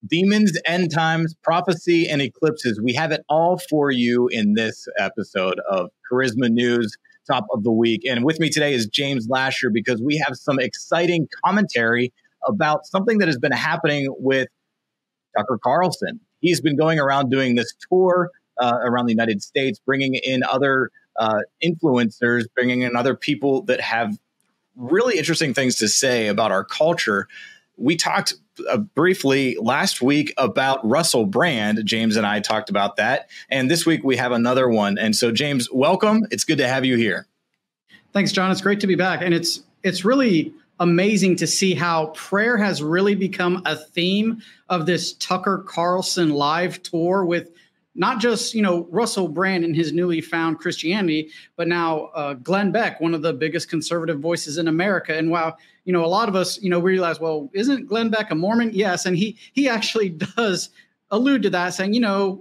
Demons, end times, prophecy, and eclipses. We have it all for you in this episode of Charisma News Top of the Week. And with me today is James Lasher, because we have some exciting commentary about something that has been happening with Tucker Carlson. He's been going around doing this tour around the United States, bringing in other influencers, bringing in other people that have really interesting things to say about our culture. We talked briefly last week about Russell Brand. James and I talked about that. And this week we have another one. And so, James, welcome. It's good to have you here. Thanks, John. It's great to be back. And it's really amazing to see how prayer has really become a theme of this Tucker Carlson live tour with not just, Russell Brand and his newly found Christianity, but now Glenn Beck, one of the biggest conservative voices in America. And while, a lot of us, realize, well, isn't Glenn Beck a Mormon? Yes. And he actually does allude to that, saying,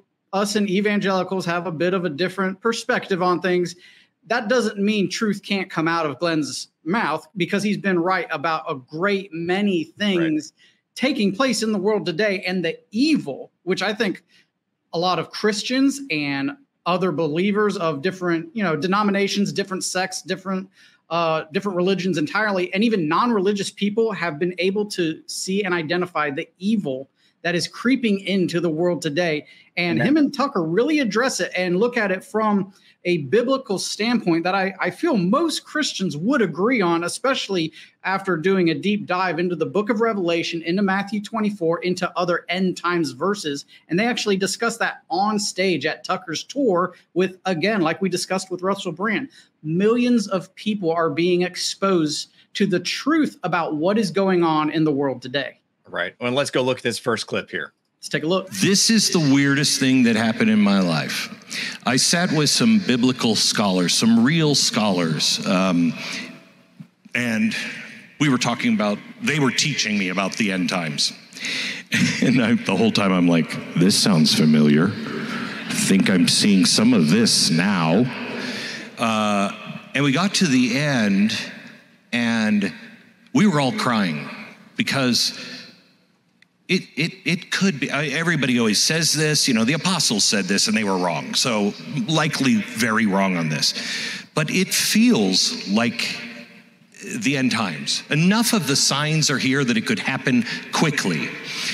us and evangelicals have a bit of a different perspective on things. That doesn't mean truth can't come out of Glenn's mouth, because he's been right about a great many things taking place in the world today, and the evil, which I think a lot of Christians and other believers of different, denominations, different sects, different religions entirely, and even non-religious people have been able to see and identify the evil that is creeping into the world today. And him and Tucker really address it and look at it from a biblical standpoint that I feel most Christians would agree on, especially after doing a deep dive into the book of Revelation, into Matthew 24, into other end times verses. And they actually discuss that on stage at Tucker's tour with, again, like we discussed with Russell Brand, millions of people are being exposed to the truth about what is going on in the world today. Right. Well, let's go look at this first clip here. Let's take a look. This is the weirdest thing that happened in my life. I sat with some biblical scholars, some real scholars, and we were talking about, they were teaching me about the end times. And the whole time I'm like, this sounds familiar. I think I'm seeing some of this now. And we got to the end, and we were all crying, because it could be, everybody always says this, the apostles said this and they were wrong. So likely very wrong on this. But it feels like the end times. Enough of the signs are here that it could happen quickly.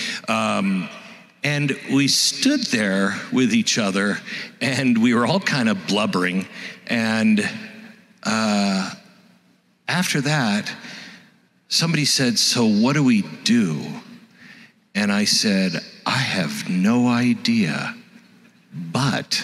And we stood there with each other, and we were all kind of blubbering. And after that, somebody said, so what do we do? And I said, I have no idea, but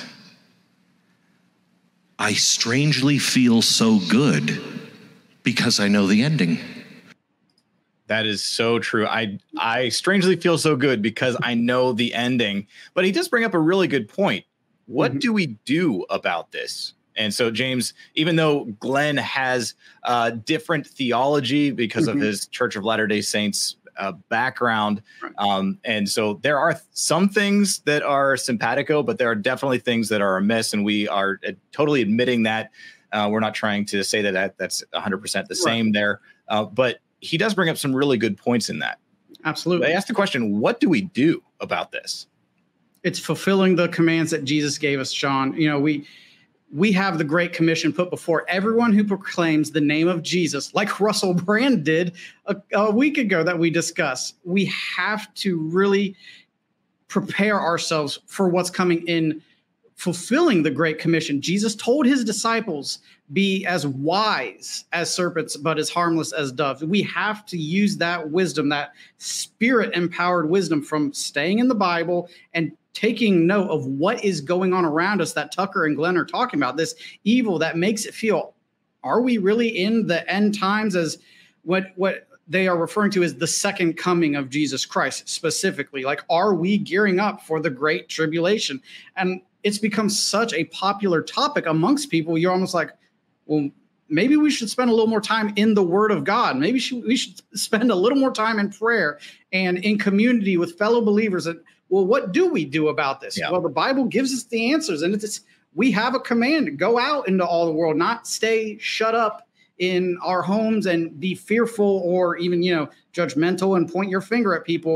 I strangely feel so good because I know the ending. That is so true. I strangely feel so good because I know the ending. But he does bring up a really good point. What do we do about this? And so, James, even though Glenn has different theology because of his Church of Latter-day Saints background. And so there are some things that are simpatico, but there are definitely things that are amiss. And we are totally admitting that. We're not trying to say that's 100% the same there. But he does bring up some really good points in that. Absolutely. I asked the question, what do we do about this? It's fulfilling the commands that Jesus gave us, John. We have the Great Commission put before everyone who proclaims the name of Jesus, like Russell Brand did a week ago that we discussed. We have to really prepare ourselves for what's coming in fulfilling the Great Commission. Jesus told his disciples, be as wise as serpents, but as harmless as doves. We have to use that wisdom, that spirit-empowered wisdom from staying in the Bible and taking note of what is going on around us that Tucker and Glenn are talking about, this evil that makes it feel, are we really in the end times, as what they are referring to as the second coming of Jesus Christ specifically? Like, are we gearing up for the great tribulation? And it's become such a popular topic amongst people. You're almost like, well, maybe we should spend a little more time in the Word of God. Maybe we should spend a little more time in prayer and in community with fellow believers. And well, what do we do about this? Yeah. Well, the Bible gives us the answers, and we have a command to go out into all the world, not stay shut up in our homes and be fearful or even, judgmental and point your finger at people.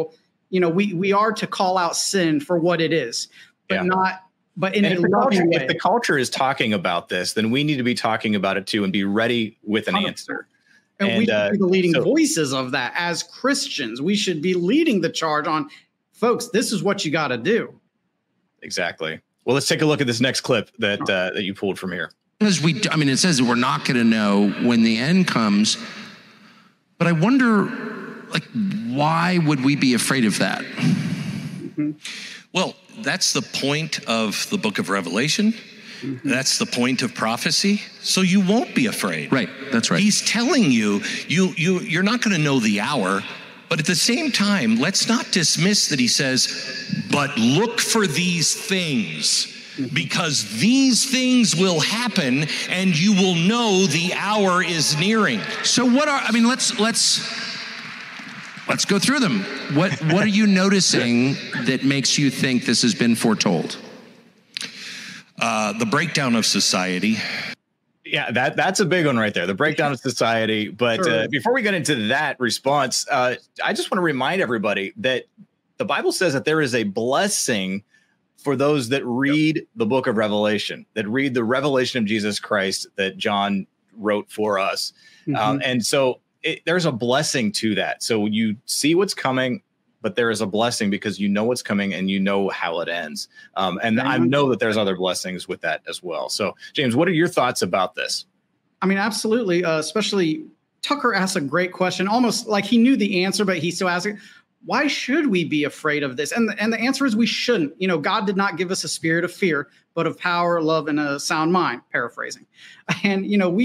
we are to call out sin for what it is, but in a loving way. If the culture is talking about this, then we need to be talking about it too and be ready with an 100%. Answer. And we should be the leading voices of that as Christians. We should be leading the charge on, folks, this is what you got to do. Exactly. Well, let's take a look at this next clip that you pulled from here. Because it says that we're not going to know when the end comes, but I wonder, why would we be afraid of that? Mm-hmm. Well, that's the point of the book of Revelation. Mm-hmm. That's the point of prophecy. So you won't be afraid. Right. That's right. He's telling you're not going to know the hour, but at the same time, let's not dismiss that he says, but look for these things, because these things will happen and you will know the hour is nearing. So let's go through them. What are you noticing that makes you think this has been foretold? The breakdown of society. Yeah, that's a big one right there. The breakdown of society. But sure. Before we get into that response, I just want to remind everybody that the Bible says that there is a blessing for those that read the book of Revelation, that read the revelation of Jesus Christ that John wrote for us. Mm-hmm. And so there's a blessing to that. So you see what's coming, but there is a blessing because you know what's coming and you know how it ends. And I know that there's other blessings with that as well. So, James, what are your thoughts about this? I mean, absolutely. Especially Tucker asked a great question, almost like he knew the answer, but he still asked it. Why should we be afraid of this? And the answer is we shouldn't. God did not give us a spirit of fear, but of power, love, and a sound mind, paraphrasing. And,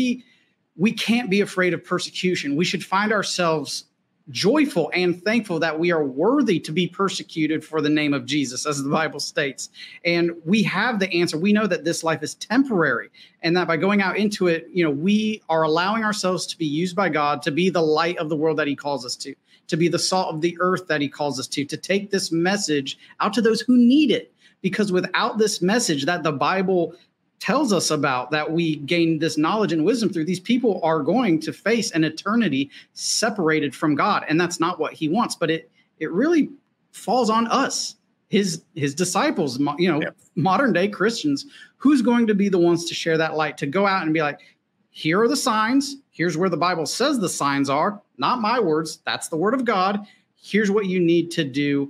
we can't be afraid of persecution. We should find ourselves joyful and thankful that we are worthy to be persecuted for the name of Jesus, as the Bible states. And we have the answer. We know that this life is temporary and that by going out into it, we are allowing ourselves to be used by God to be the light of the world that he calls us to be the salt of the earth that he calls us to take this message out to those who need it. Because without this message that the Bible tells us about, that we gain this knowledge and wisdom through, these people are going to face an eternity separated from God. And that's not what he wants, but it really falls on us, his disciples, modern day Christians. Who's going to be the ones to share that light, to go out and be like, here are the signs. Here's where the Bible says the signs are, not my words. That's the word of God. Here's what you need to do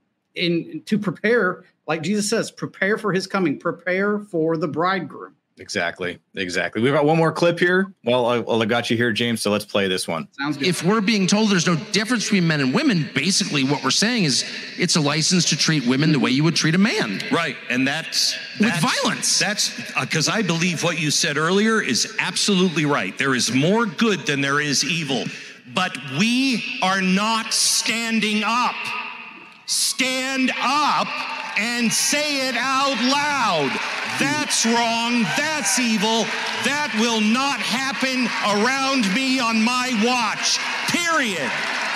to prepare. Like Jesus says, prepare for his coming, prepare for the bridegroom. Exactly. We've got one more clip here. Well, I got you here, James, so let's play this one. Sounds good. If we're being told there's no difference between men and women, basically what we're saying is it's a license to treat women the way you would treat a man. Right. And that's with violence. That's because I believe what you said earlier is absolutely right. There is more good than there is evil, but we are not standing up. Stand up and say it out loud. That's wrong. That's evil. That will not happen around me on my watch. Period.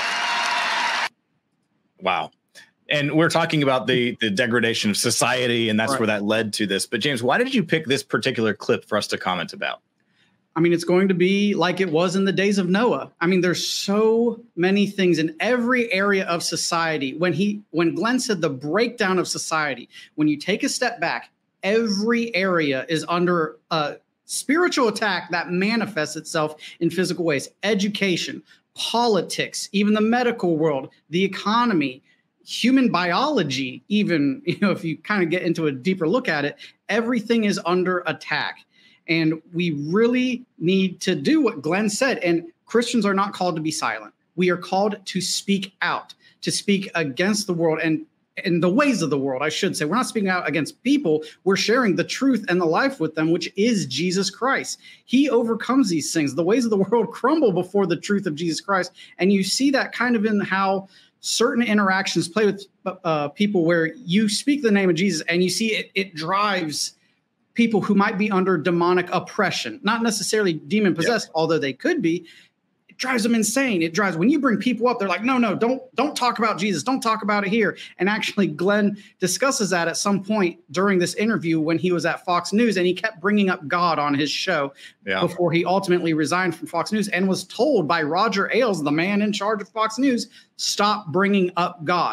Wow. And we're talking about the degradation of society, and that's right. Where that led to this. But James, why did you pick this particular clip for us to comment about? I mean, it's going to be like it was in the days of Noah. I mean, there's so many things in every area of society. When Glenn said the breakdown of society, when you take a step back, every area is under a spiritual attack that manifests itself in physical ways. Education, politics, even the medical world, the economy, human biology, even, if you kind of get into a deeper look at it, everything is under attack. And we really need to do what Glenn said. And Christians are not called to be silent. We are called to speak out, to speak against the world and the ways of the world, I should say. We're not speaking out against people. We're sharing the truth and the life with them, which is Jesus Christ. He overcomes these things. The ways of the world crumble before the truth of Jesus Christ. And you see that kind of in how certain interactions play with people where you speak the name of Jesus and you see it drives people who might be under demonic oppression, not necessarily demon possessed, although they could be. It drives them insane. It drives, when you bring people up, they're like, no, don't talk about Jesus. Don't talk about it here. And actually Glenn discusses that at some point during this interview when he was at Fox News, and he kept bringing up God on his show before he ultimately resigned from Fox News and was told by Roger Ailes, the man in charge of Fox News, stop bringing up God.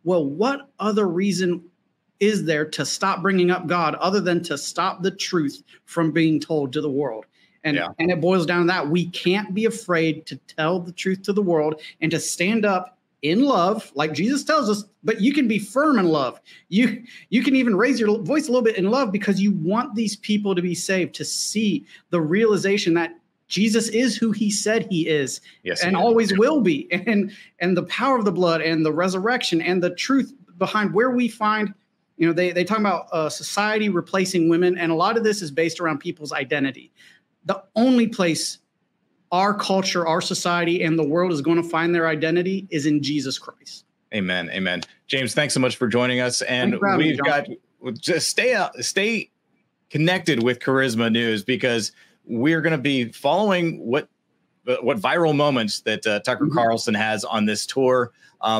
well, what other reason is there to stop bringing up God other than to stop the truth from being told to the world? And it boils down to that. We can't be afraid to tell the truth to the world and to stand up in love, like Jesus tells us, but you can be firm in love. You can even raise your voice a little bit in love because you want these people to be saved, to see the realization that Jesus is who he said he is, and always will be. And the power of the blood and the resurrection and the truth behind where we find, they talk about society replacing women. And a lot of this is based around people's identity. The only place our culture, our society, and the world is going to find their identity is in Jesus Christ. Amen. Amen. James, thanks so much for joining us. And we've got, just stay connected with Charisma News, because we're going to be following what viral moments that Tucker Carlson has on this tour,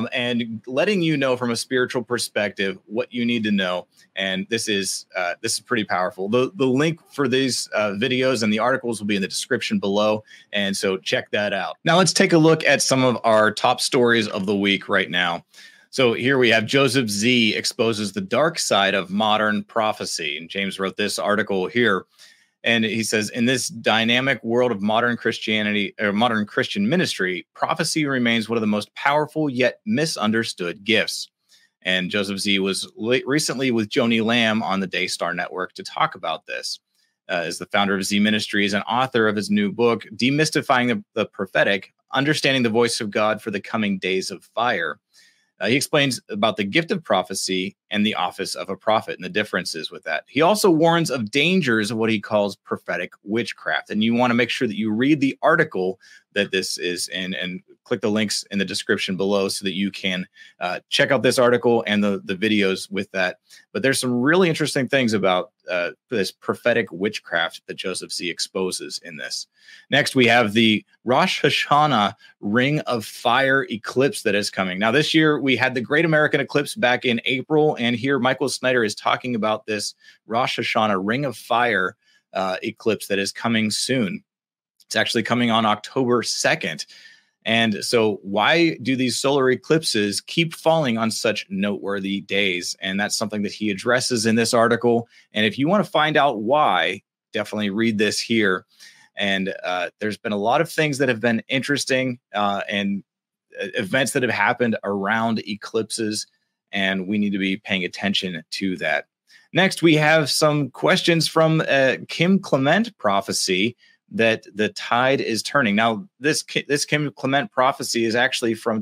and letting you know from a spiritual perspective what you need to know. And this is pretty powerful. The link for these videos and the articles will be in the description below, and so check that out. Now let's take a look at some of our top stories of the week right now. So here we have Joseph Z exposes the dark side of modern prophecy, and James wrote this article here. And he says, in this dynamic world of modern Christianity or modern Christian ministry, prophecy remains one of the most powerful yet misunderstood gifts. And Joseph Z was recently with Joni Lamb on the Daystar Network to talk about this. As the founder of Z Ministries and author of his new book, Demystifying the Prophetic, Understanding the Voice of God for the Coming Days of Fire. He explains about the gift of prophecy and the office of a prophet and the differences with that. He also warns of dangers of what he calls prophetic witchcraft. And you want to make sure that you read the article that this is in, and click the links in the description below so that you can check out this article and the videos with that. But there's some really interesting things about this prophetic witchcraft that Joseph Z exposes in this. Next, we have the Rosh Hashanah Ring of Fire eclipse that is coming. Now, this year, we had the Great American Eclipse back in April, and here Michael Snyder is talking about this Rosh Hashanah Ring of Fire eclipse that is coming soon. It's actually coming on October 2nd. And so why do these solar eclipses keep falling on such noteworthy days? And that's something that he addresses in this article. And if you want to find out why, definitely read this here. And there's been a lot of things that have been interesting and events that have happened around eclipses, and we need to be paying attention to that. Next, we have some questions from Kim Clement prophecy that the tide is turning. Now, this Kim Clement prophecy is actually from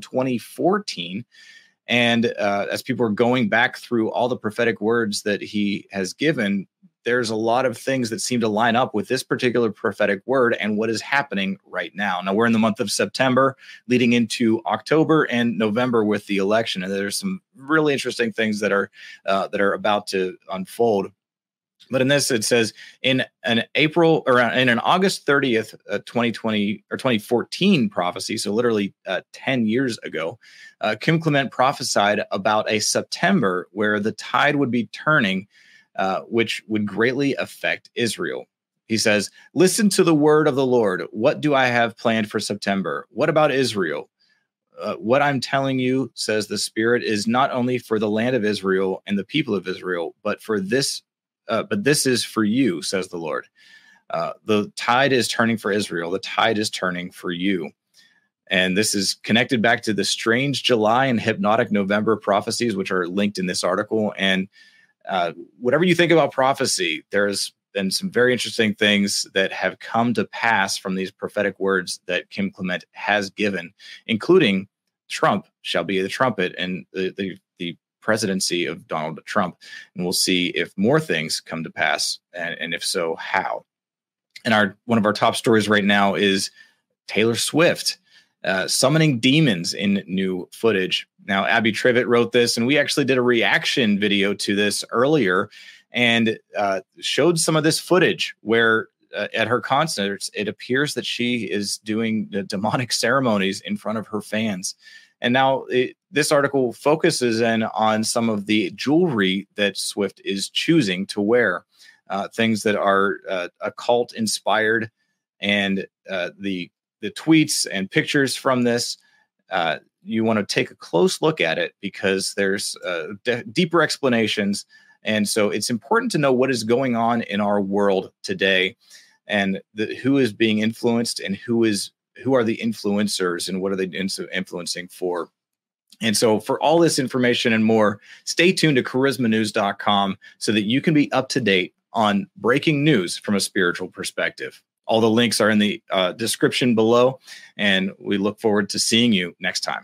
2014. And as people are going back through all the prophetic words that he has given, there's a lot of things that seem to line up with this particular prophetic word and what is happening right now. Now, we're in the month of September, leading into October and November with the election. And there's some really interesting things that are about to unfold. But in this, it says in an August 30th, 2020 or 2014 prophecy, so literally 10 years ago, Kim Clement prophesied about a September where the tide would be turning, which would greatly affect Israel. He says, listen to the word of the Lord. What do I have planned for September? What about Israel? What I'm telling you, says the Spirit, is not only for the land of Israel and the people of Israel, but this is for you, says the Lord. The tide is turning for Israel. The tide is turning for you. And this is connected back to the strange July and hypnotic November prophecies, which are linked in this article. And whatever you think about prophecy, there's been some very interesting things that have come to pass from these prophetic words that Kim Clement has given, including Trump shall be the trumpet and the presidency of Donald Trump. And we'll see if more things come to pass, and if so, how. And one of our top stories right now is Taylor Swift summoning demons in new footage. Now, Abby Trivett wrote this, and we actually did a reaction video to this earlier and showed some of this footage where at her concerts, it appears that she is doing the demonic ceremonies in front of her fans. And now this article focuses in on some of the jewelry that Swift is choosing to wear, things that are occult inspired, and the tweets and pictures from this. you want to take a close look at it because there's deeper explanations. And so it's important to know what is going on in our world today, and who is being influenced, and who are the influencers, and what are they influencing for. And so for all this information and more, stay tuned to charismanews.com so that you can be up to date on breaking news from a spiritual perspective. All the links are in the description below, and we look forward to seeing you next time.